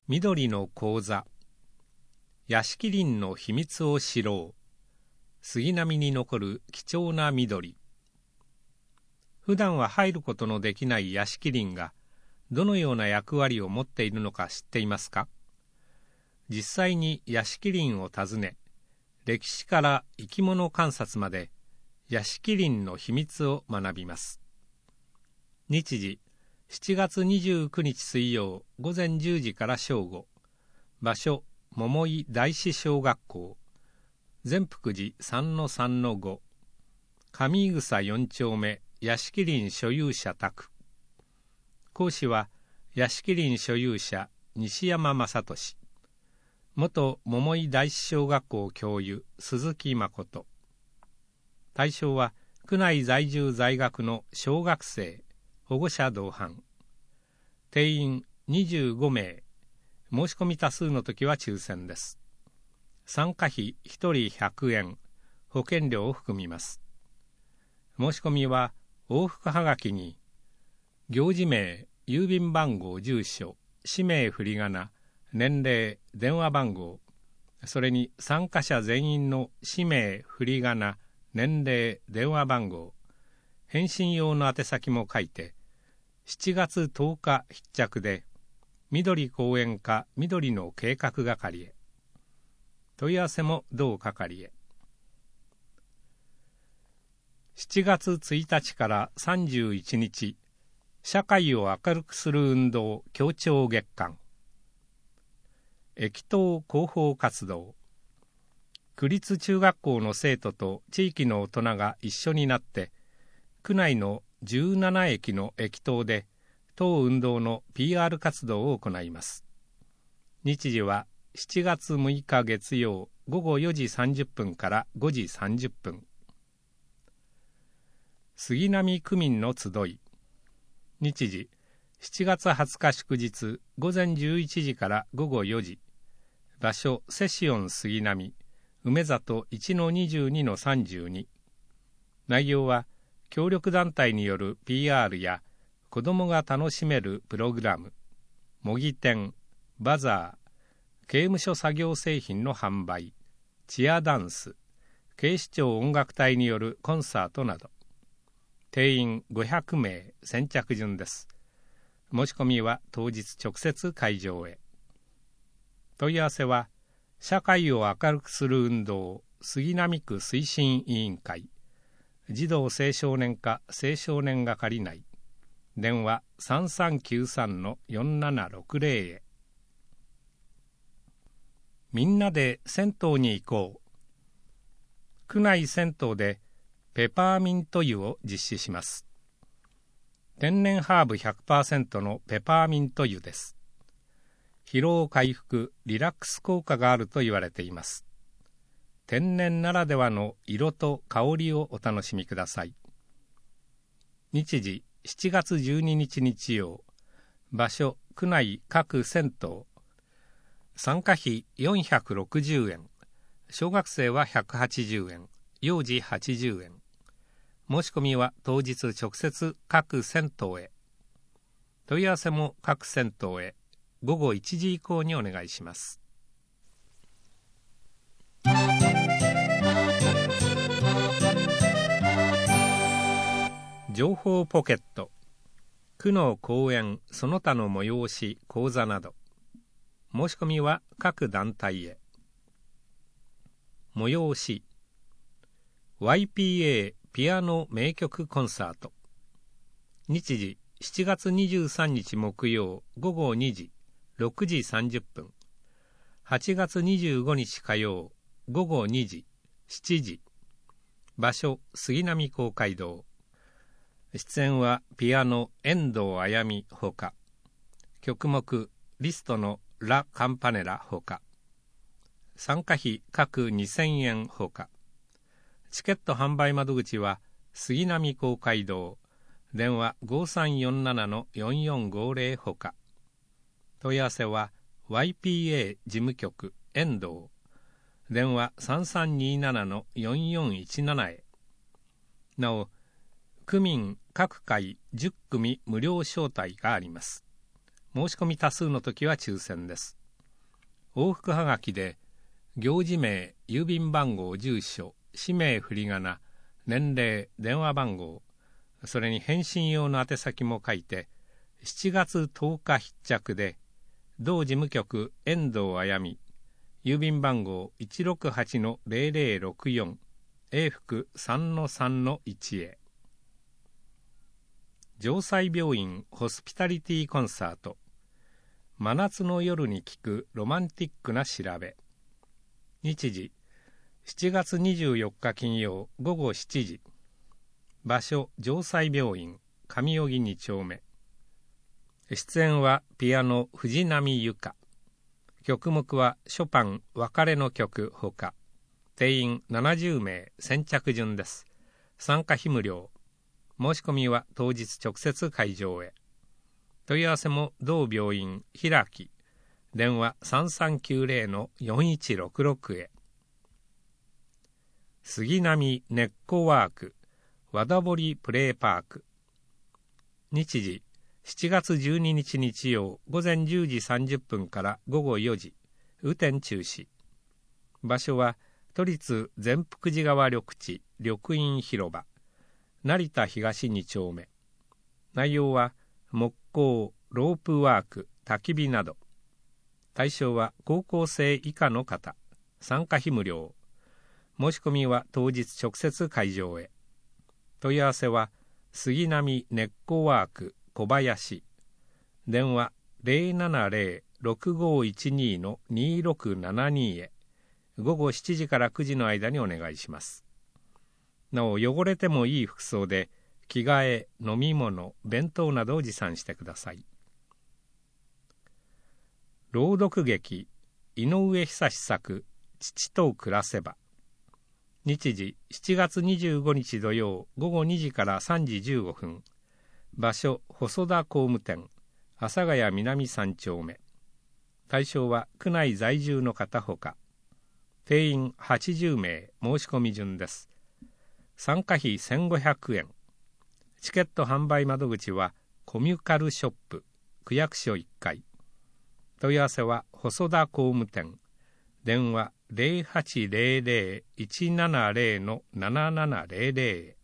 緑の講座、屋敷林の秘密を知ろう。杉並に残る貴重な緑。普段は入ることのできない屋敷林がどのような役割を持っているのか知っていますか？実際に屋敷林を訪ね、歴史から生き物観察まで屋敷林の秘密を学びます。日時7月29日水曜午前10時から正午。場所桃井大師小学校。善福寺 3-3-5。上井草4丁目屋敷林所有者宅。講師は屋敷林所有者西山正俊。元桃井大師小学校教諭鈴木誠。対象は区内在住在学の小学生、保護者同伴。定員25名。申し込み多数の時は抽選です。参加費1人100円、保険料を含みます。申し込みは往復はがきに、行事名、郵便番号、住所、氏名振り仮名、年齢、電話番号、それに参加者全員の氏名振り仮名、年齢、電話番号、返信用の宛先も書いて、7月10日必着で、緑公園課緑の計画係へ。問い合わせも同係へ。7月1日から31日、社会を明るくする運動協調月間。駅頭広報活動。区立中学校の生徒と地域の大人が一緒になって、区内の17駅の駅頭で当運動の PR 活動を行います。日時は7月6日月曜午後4時30分から5時30分。杉並区民の集い。日時7月20日祝日午前11時から午後4時。場所セシオン杉並梅里 1-22-32。内容は協力団体による PR や子どもが楽しめるプログラム、模擬店、バザー、刑務所作業製品の販売、チアダンス、警視庁音楽隊によるコンサートなど。定員500名、先着順です。申し込みは当日直接会場へ。問い合わせは、社会を明るくする運動杉並区推進委員会、児童青少年課青少年係内。電話 3393-4760 へ。みんなで銭湯に行こう。区内銭湯でペパーミント湯を実施します。天然ハーブ 100% のペパーミント湯です。疲労回復、リラックス効果があると言われています。天然ならではの色と香りをお楽しみください。日時7月12日日曜。場所区内各銭湯。参加費460円。小学生は180円。幼児80円。申し込みは当日直接各銭湯へ。問い合わせも各銭湯へ。午後1時以降にお願いします。情報ポケット。区の講演その他の催し講座など。申し込みは各団体へ。催し YPA ピアノ名曲コンサート。日時7月23日木曜午後2時6時30分。8月25日火曜午後2時7時。場所杉並公会堂。出演はピアノ遠藤あやみほか、曲目リストのラ・カンパネラほか、参加費各2000円ほか。チケット販売窓口は杉並公会堂、電話 5347-4450 ほか。問い合わせは YPA 事務局遠藤、電話 3327-4417 へ。なお、区民各回10組無料招待があります。 申し込み多数の時は抽選です。往復はがきで行事名、郵便番号、住所、氏名、振り仮名、年齢、電話番号、それに返信用の宛先も書いて、7月10日必着で、同事務局遠藤あやみ、郵便番号 168-0064 永福 3-3-1 へ。城西病院ホスピタリティコンサート、真夏の夜に聞くロマンティックな調べ。日時7月24日金曜午後7時。場所城西病院上荻2丁目。出演はピアノ藤波由香。曲目はショパン別れの曲ほか。定員70名、先着順です。参加費無料。申し込みは当日直接会場へ。問い合わせも同病院開き。電話 3390-4166 へ。杉並根っこワーク和田堀プレイパーク。日時7月12日日曜午前10時30分から午後4時。雨天中止。場所は都立善福寺川緑地緑蔭広場成田東2丁目。内容は木工、ロープワーク、焚き火など。対象は高校生以下の方。参加費無料。申し込みは当日直接会場へ。問い合わせは杉並根っこワーク小林。電話 070-6512-2672 へ。午後7時から9時の間にお願いします。なお、汚れてもいい服装で着替え、飲み物、弁当などを持参してください。朗読劇井上久志作父と暮らせば。日時7月25日土曜午後2時から3時15分。場所細田工務店阿佐ヶ谷南3丁目。対象は区内在住の方ほか。定員80名、申し込み順です。参加費1500円。チケット販売窓口はコミュカルショップ区役所1階。問い合わせは細田工務店。電話 0800-170-7700 へ。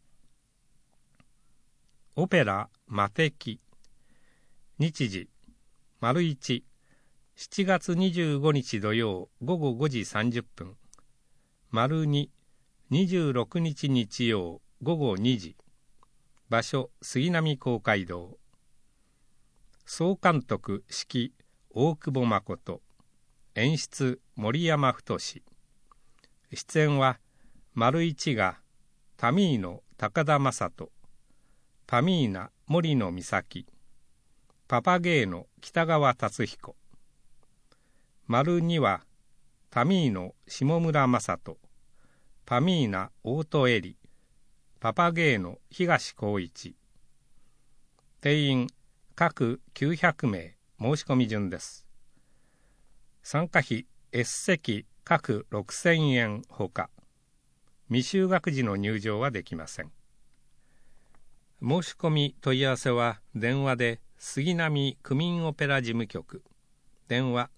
オペラ魔敵。日時丸1 7月25日土曜午後5時30分。丸2 26日日曜午後2時。場所杉並公会堂。総監督指揮大久保誠。演出森山太。出演は丸1がタミーノ高田正人、パミーナ森野美咲、パパゲーノ北川達彦。丸2はタミーノ下村正人、パミーナ大戸恵里、パパゲーノ東光一。定員各900名、申し込み順です。参加費 S 席各6000円ほか。未就学時の入場はできません。申し込み問い合わせは電話で杉並区民オペラ事務局。電話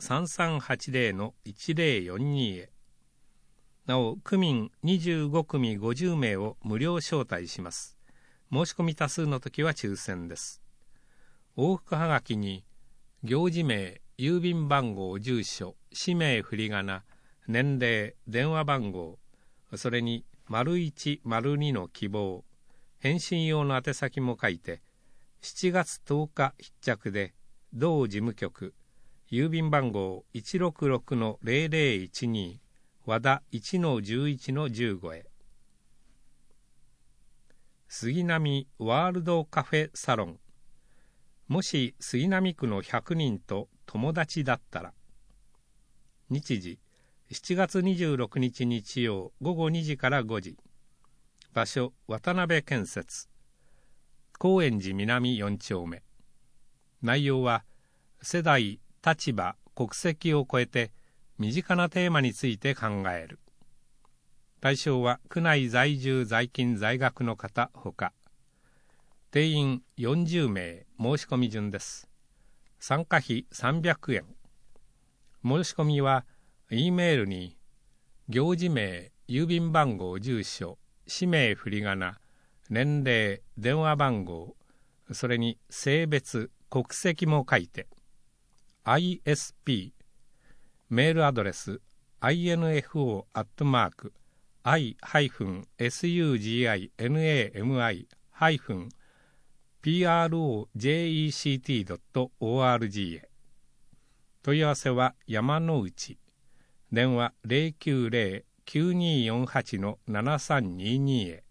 3380-1042 へ。なお、区民25組50名を無料招待します。申し込み多数の時は抽選です。往復はがきに行事名、郵便番号、住所、氏名、振り仮名、年齢、電話番号、それに01、02の希望、返信用の宛先も書いて、7月10日必着で、同事務局、郵便番号 166-0012 和田 1-11-15 へ。杉並ワールドカフェサロン。もし杉並区の100人と友達だったら。日時7月26日日曜午後2時から5時。場所渡辺建設高円寺南4丁目。内容は世代、立場、国籍を超えて身近なテーマについて考える。対象は区内在住在勤在学の方ほか。定員40名、申し込み順です。 参加費300円。申し込みは E メールに行事名、郵便番号、住所、氏名、振り仮名、年齢、電話番号、それに性別、国籍も書いて、ISP、メールアドレス、info@i-suginami-project.org へ。問い合わせは山之内。電話090-9248-7322へ。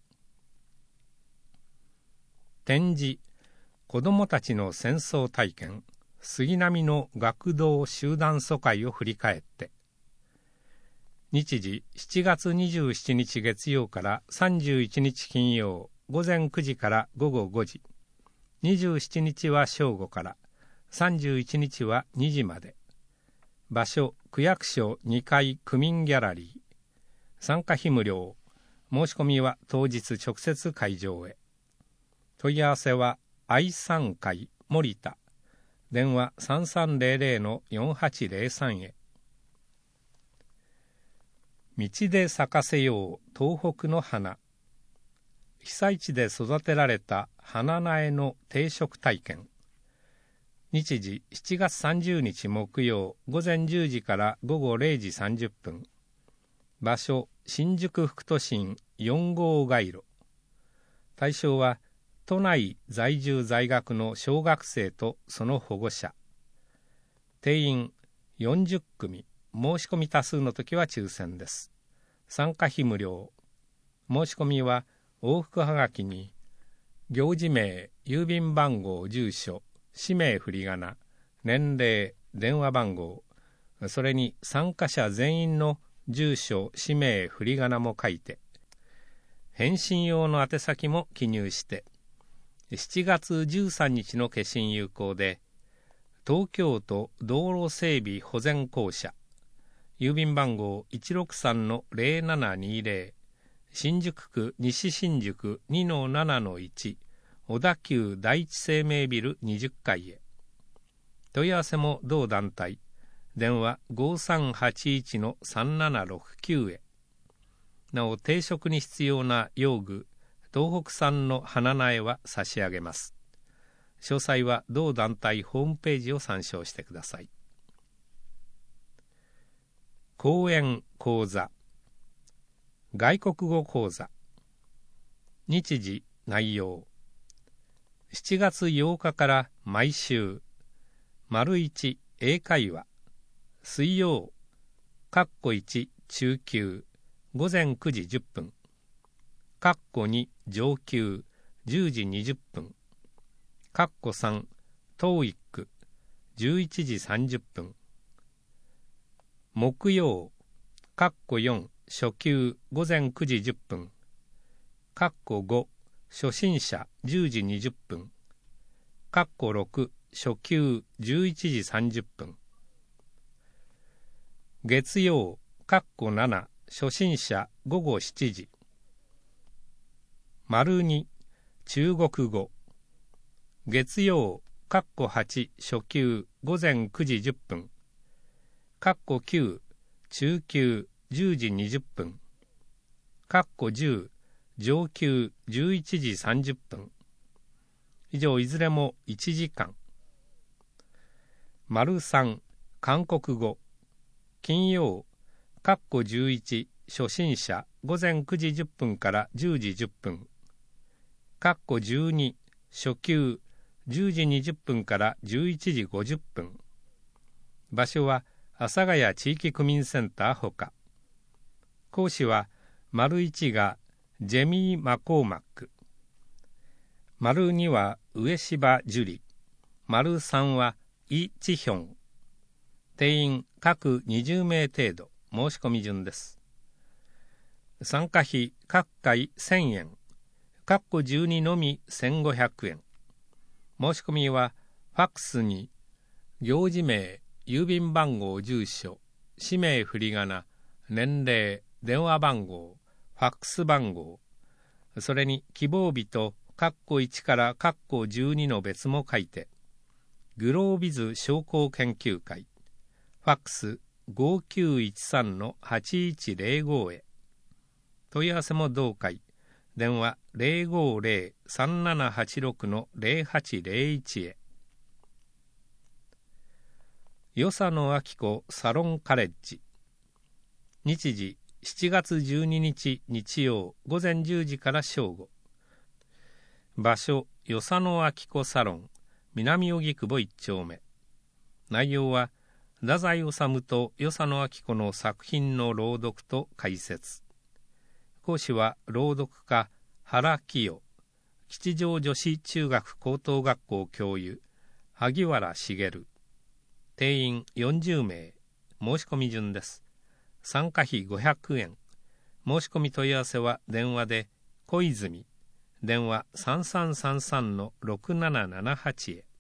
展示、子どもたちの戦争体験、杉並の学童集団疎開を振り返って。日時7月27日月曜から31日金曜、午前9時から午後5時。27日は正午から、31日は2時まで。場所、区役所2階区民ギャラリー。参加費無料。申し込みは当日直接会場へ。問い合わせは愛産会森田。電話 3300-4803 へ。道で咲かせよう東北の花。被災地で育てられた花苗の定食体験。日時7月30日木曜午前10時から午後0時30分。場所、新宿副都心4号街路。対象は都内在住在学の小学生とその保護者。定員40組。申し込み多数の時は抽選です。参加費無料。申し込みは往復はがきに行事名、郵便番号、住所、氏名、振り仮名、年齢、電話番号、それに参加者全員の住所、氏名、振り仮名も書いて、返信用の宛先も記入して、7月13日の消印有効で、東京都道路整備保全公社、郵便番号 163-0720、新宿区西新宿 2-7-1、小田急第一生命ビル20階へ。問い合わせも同団体。電話 5381-3769 へ。なお定食に必要な用具、東北産の花苗は差し上げます。詳細は同団体ホームページを参照してください。講演講座。外国語講座。日時、内容。7月8日から毎週、丸1英会話、水曜、1中級、午前9時10分、2上級、10時20分、3、TOEIC、11時30分、木曜、4初級、午前9時10分、5初心者10時20分、6初級11時30分、月曜、7初心者午後7時、丸2中国語、月曜、8初級午前9時10分、9中級10時20分、10上級11時30分。以上いずれも1時間。丸3韓国語。金曜、11初心者午前9時10分から10時10分。12初級10時20分から11時50分。場所は阿佐ヶ谷地域区民センターほか。講師は丸1がジェミー・マコーマック、丸2は上柴樹里、丸3はイ・チヒョン。定員各20名程度。申し込み順です。参加費各回1000円、12のみ1500円。申し込みはファックスに行事名、郵便番号、住所、氏名、振り仮名、年齢、電話番号、ファックス番号、それに希望日と1から12の別も書いて、 グロービズ商工研究会、ファックス 5913-8105 へ。問い合わせも同会。電話 050-3786-0801 へ。与謝野明子サロンカレッジ。日時7月12日日曜午前10時から正午。場所与謝野明子サロン南荻窪1丁目。内容は太宰治と与謝野明子の作品の朗読と解説。講師は朗読家原清、吉祥女子中学高等学校教諭萩原茂。定員40名。申し込み順です。参加費500円。申し込み問い合わせは電話で小泉、電話 3333-6778 へ。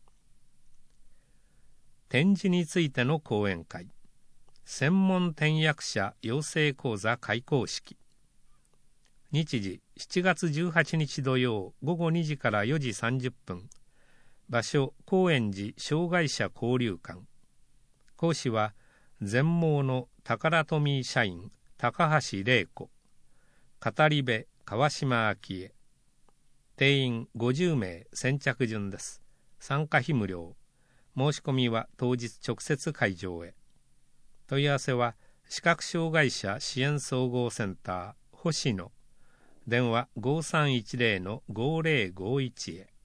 点字についての講演会。専門点訳者養成講座開講式。日時7月18日土曜午後2時から4時30分。場所高円寺障害者交流館。講師は全盲の宝富社員高橋玲子、語り部川島昭恵。定員50名。先着順です。参加費無料。申し込みは当日直接会場へ。問い合わせは視覚障害者支援総合センター星野、電話 5310-5051 へ。